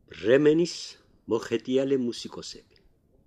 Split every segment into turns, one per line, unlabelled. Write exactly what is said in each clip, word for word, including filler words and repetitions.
ბრემენის მოხეტიალე მუსიკოსები.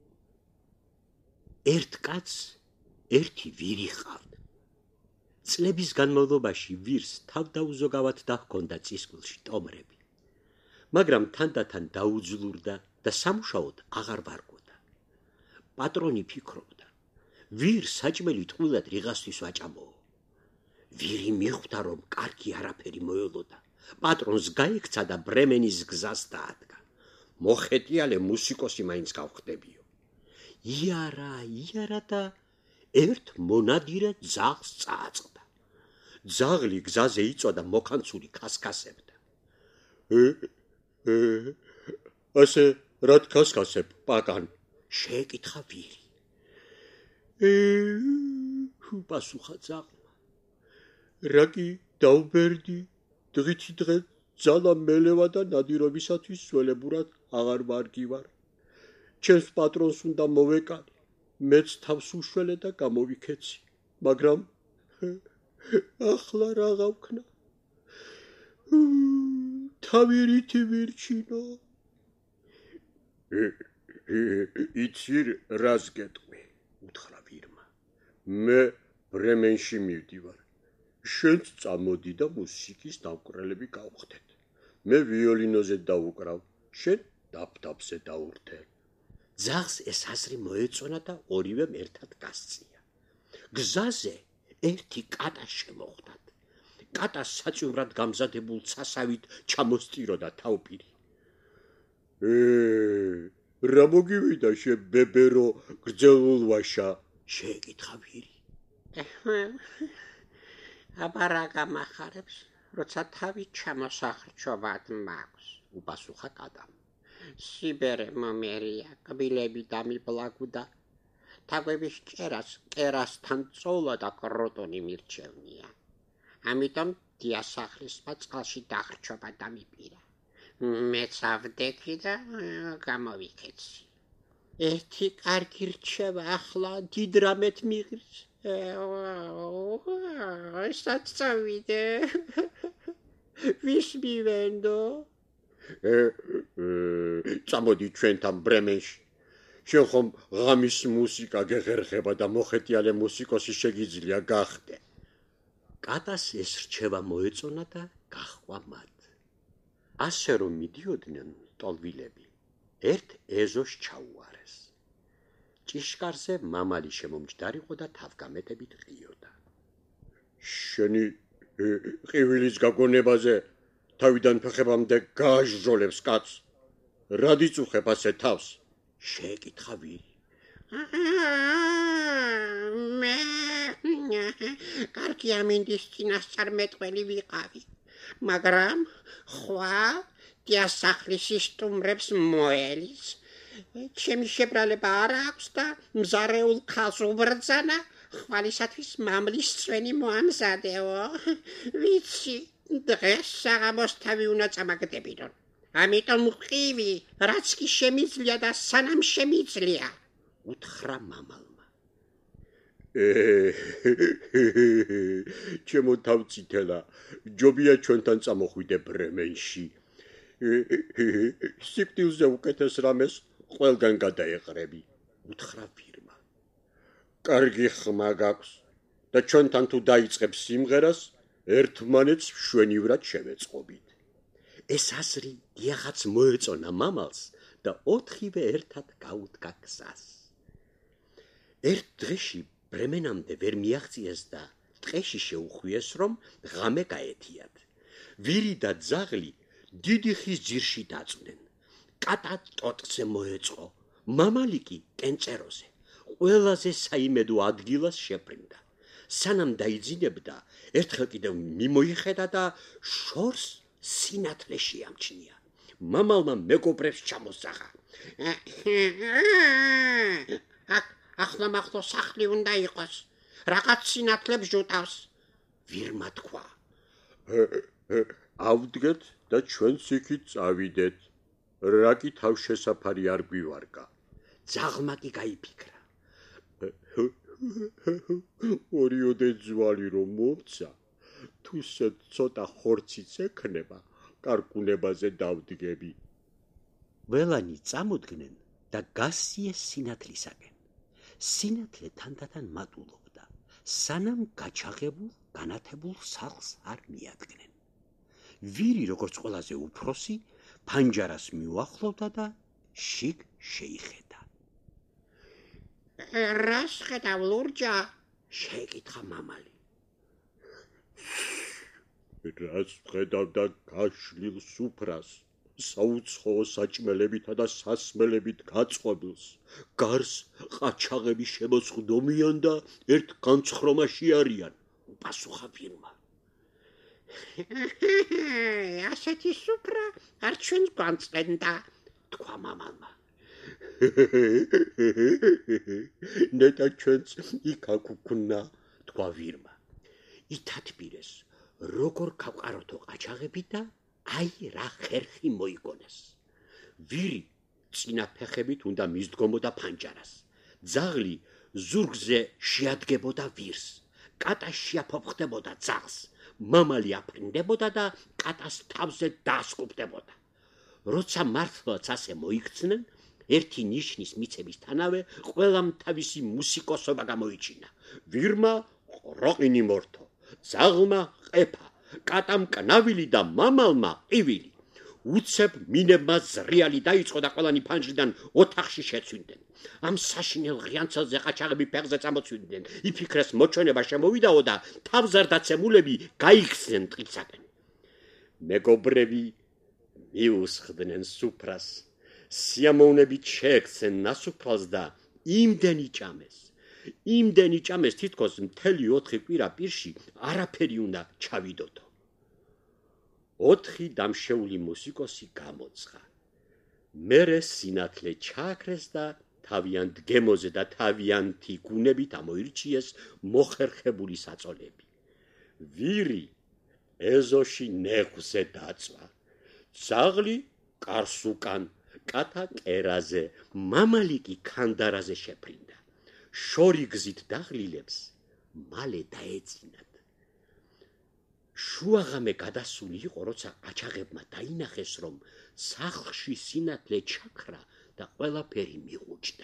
ერთ კაცს ერთი ვირი ჰყავდა. წლების განმავლობაში ვირს თავდაუზოგავად დაჰქონდა წისქვილში ტომრები, მაგრამ თანდათან დაუძლურდა და სამუშაოდ აღარ ვარგოდა. პატრონი ფიქრობდა, ვირ საჭმელი ტყუილად რიღასთვის ვაჭამოო. ვირი მიხვდა, რომ კარგი არაფერი მოელოდა. პატრონს გაიქცა და ბრემენის გზას დაადგა. მოხეტიალე მუსიკოსი მაინც გავხდებიო. იარა, იარა და ერთ მონადირე ძაღლს წააწყდა. ძაღლი გზაზე იწოდა მოქანცული ქასქასებდა. ე ე ასე რად ქასქასებ, პაკან? შეეკითხა ვირი. ე უპასუხა ძაღლმა. რაკი დაუბერდი, დღითი დღე ძალა მელევა და ნადირობისათვის სველებურად აღარ ვარგივარ. ჩემს პატრონს უნდა მოვეკარი, მეც თავს უშველე და გამოვიქეცი, მაგრამ ახლა რა გავქნა? თავი რითი ვირჩინო? იცი რას გეტყვი? უთხრა ვირმა. მე ბრემენში მივდივარ. შენც წამოდი და მუსიკის დამკვრელები გავხდეთ. მე ვიოლინოზე დავუკრავ, შენ დაფდაფზე დაურთე. ძაღლს ეს აზრი მოეწონა და ორივემ ერთად გასწია. გზაზე ერთი კატა შემოხვდათ. კატა საჭივრად გამზადებულ ცასავით ჩამოსწიროდა თავპირი. ე რა მოგივიდა შენ ბებერო გრძელულვაშა? შეეკითხა ვირი.
აბა რა გამახარებს, როცა თავი ჩამოსახრჩობად მაქვს,
უპასუხა კატამ.
სიბერე მომერია, კბილები დამიბლაგუდა. თაგვების ჭერას კერასთან წოლა და კროტონი მირჩევნია. ამიტომ დიასახლისმა წყალში დახრჩობა დამიპირა. მეც ავდექი და გამოვიქეცი. ერთი კარგი რჩევა ახლა დიდ რამეთ მიღრს. ესაც წავიდე. ვის მივენდო?
წამოდი ჩვენთან ბრემენში. შენ ხომ ღამის მუსიკა გეღერხება და მოხეტიალე მუსიკოსი შეგიძლია გახდე. კატას ეს რჩევა მოეწონა და გაჰყვა მათ. ასე რომ მიდიოდნენ ტოლვილები, ერთ ეზოს ჩაუარეს. ჭიშკარზე მამალი შემომჯდარიყო და თავგამეტებით ყიოდა. შენი ყივილის გაგონებაზე თავიდან ფეხებამდე გააჟროლებს კაცს. რად იწუხებ ასე თავს? შეეკითხა ვირი.
მე კარგი ამინდის წინასწარმეტყველი ვიყავი, მაგრამ ხვალ დიასახლის სტუმრებს მოელის. ჩემი შებრალება არ აქვს და მზარეულ ქალს ubრძანა, ხვალისათვის მამლის წვენი მოამზადეო. ვიცი, დღეს საღამოს თავი უნდა წამაგდებინონ. ამიტომ ყივი, რაც კი შემიძლია და სანამ შემიძლია,
უთხრა მამალმა. ჩემო თავწითელა, ჯობია ჩვენთან წამოხვიდე ბრემენში. სიკვდილზე უკეთეს რამეს ყველგან გადაეყრები, უთხრა ვირმა. კარგი ხმა გაქვს და ჩვენთან თუ დაიწყებს სიმღერას, ერთმანეთს მშვენივრად შევეწყობით. ეს აზრი დიახაც მოეწონა მამალს და ოთხივე ერთად გაუდგა გზას. ერთ დღეში ბრემენამდე ვერ მიაღწიეს და ტყეში შეუხვიეს, რომ ღამე გაეთიათ. ვირი და ძაღლი დიდი ხის ძირში დაწვდნენ. კატა ტოტზე მოეწყო, მამალი კი კენწეროზე. ყველაზე საიმედო ადგილას შებრინდა. სანამ დაიძინებდა, ერთხელ კიდევ მიმოიხედა და შორს სინათლე შეამჩნია. მამალმა მეგობრებს ჩამოსაღა.
ახლა მახლა სახლი უნდა იყოს, რაღაც სინათლებს ჟუტავს.
ვირმა თქვა. ავდგეთ და ჩვენც იქით წავიდეთ. რაკი თავშესაფარი არ გვივარგა. ძაღლმა კი გაიფიქრა. ორიოდე ძვალი რომ მომცა, თუ ცოტა ხორციც ექნება, კარკუნებაზე დავდგები. ყველანი წამოდგნენ და გასიეს სინათლისაკენ. სინათლე თანდათან მატულობდა, სანამ გაჩაღებულ განათებულ სახლს არ მიადგნენ. ვირი, როგორც ყველაზე უფროსი, ფანჯარას მიუახლოვდა და შიგ შეიხედა.
რას ხედავ, ლურჯა?
შეეკითხა მამალი. რას ხედავ და გაშლილ სუფრას, საუცხოო საჭმელებითა და სასმელებით გაწყობილს, გარს ყაჩაღები შემოწყდომიან და ერთ განცხრომაში არიან, უპასუხა ვირმა.
ასეთი სუფრა არ ჩვენს განწყენდა,
თქვა მამალმა. ნეტა ჩვენც იქა გუქნა, თქვა ვირმა. ითათბირეს, როგორ გავყაროთო ყაჩაღები და აი რა ხერხი მოიგონეს. ვირი წინა ფეხებით უნდა მისდგომოდა ფანჯარას. ძაღლი ზურგზე შეადგებოდა ვირს. კატა შეაფოფხდებოდა ძაღლს. მამალი აფრინდებოდა და კატას თავზე დაასკუპდებოდა. როცა მართლაც ასე მოიქცნენ, ერთი ნიშნის მიცემისთანავე ყველამ თავისი მუსიკოსობა გამოიჩინა. ვირმა ყროყინი მორთო, ძაღლმა ყეფა, კატამ კნავილი და მამალმა ყივილი. უცებ მინებმა ზრიალი დაიწყო და ყველანი ფანჯრიდან ოთახში შეცვიდნენ. ამ საშინელ ღიანცელზე ყაჩაღები ფეხზე წამოწვიდნენ. იფიქრეს მოჩვენება შემოვიდაო და თავზარდაცემულები გაიქცნენ ტყისაკენ. მეგობრები მიუსხდნენ სუფრას. სიამოვნებით შეექცნენ ნასუფრალს და იმდენი ჭამეს. იმდენი ჭამეს, თითქოს მთელი ოთხი კვირა პირში არაფერი უნდა ჩავიდოდო. ოთხი დამშეული მუსიკოსი გამოწყა. მერე სინათლე ჩააქრეს და თავიანთ გემოზე და თავიანთი გუნებით ამოირჩიეს მოხერხებული საწოლები. ვირი ეზოში ნეღვზე დაწვა. ძაღლი კარს უკან, კატა კერაზე, მამალი კი ქანდარაზე შეფრინდა. შორი გზით დაღლილებს მალე დაეძინათ. შუაღამე გადასული იყო, როცა ყაჩაღებმა დაინახეს, რომ სახლში სინათლე ჩაქრა და ყველაფერი მიღუჭდა.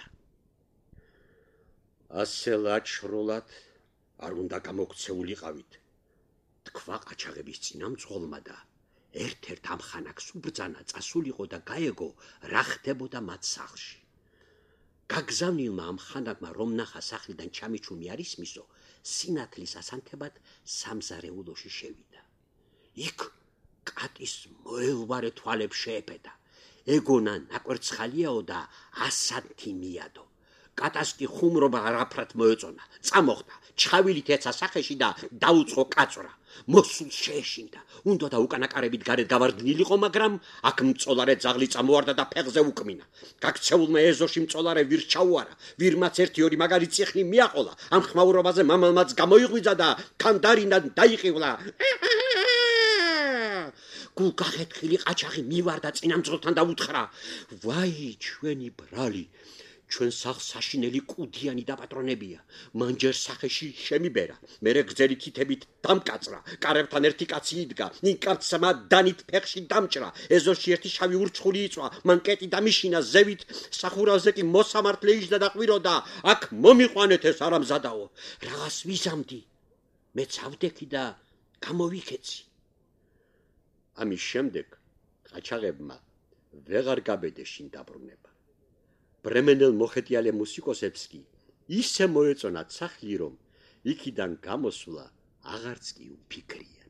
ასე ლაჩრულად არ უნდა გამოქცეულიყავით, თქვა ყაჩაღების წინამძღოლმა და ერთ-ერთ ამ ხანაკს უბრძანა წასულიყო და გაეგო რა ხდებოდა მათ სახლში. გაგზავნილმა ამ ხანაკმა რომ ნახა სახლიდან ჩამიჩუმი არ ისმისო, სინათლის ასანთებად სამზარეულოში შევიდა. იქ კატის მოელვარე თვალებს შეეფედა. ეგონა ნაკვერცხალიაო და ასანთი მიადო. კატას კი ხუმრობა არაფრად მოეწონა. წამოხდა, ჩხავილით ეცა სახეში და დაუწყო კაწვრა. მოსულ შეეშინდა. უნდა და უკანაკარებით გარეთ გავარდნილიყო, მაგრამ აქ მწოლარე ძაღლი წამოარდა და ფეხზე უკმინა. გაქცეულმა ეზოში მწოლარე ვირს ჩაუარა. ვირმაც ერთი ორი მაგარი წიხნი მიაყოლა. ამ ხმაურობაზე მამალმაც გამოიღვიძა და ქანდარიდან დაიყივლა. გულგახეთქილი ყაჩაღი მივარდა წინამძღოლთან და უთხრა: ვაი, ჩვენი ბრალი, ჩვენ სახლს საშინელი კუდიანი დაპატრონებია. მან ჯერ სახეში შემიბერა, მერე გრძელი თითებით დამკაწრა, კარებთან ერთი კაცი იდგა, ნინ კაცმა დანით ფეხში დამჭრა, ეზოში ერთი შავი ურჩხული იწვა, მან კეტი დამიშინა ზევით, სახურავზე კი მოსამართლე იჯდა და ყვიროდა, აქ მომიყვანეთ ეს არამზადაო, რაღაც ვიზამდი, მეც ავდექი და გამოვიქეცი. ამის შემდეგ ყაჩაღებმა ვეღარ გაბედეშინ დაბრუნება. ბრემენელ მოხეტიალე მუსიკოსებს კი ისე მოეწონათ სახლი, რომ იქიდან გამოსვლა აღარც კი უფიქრია.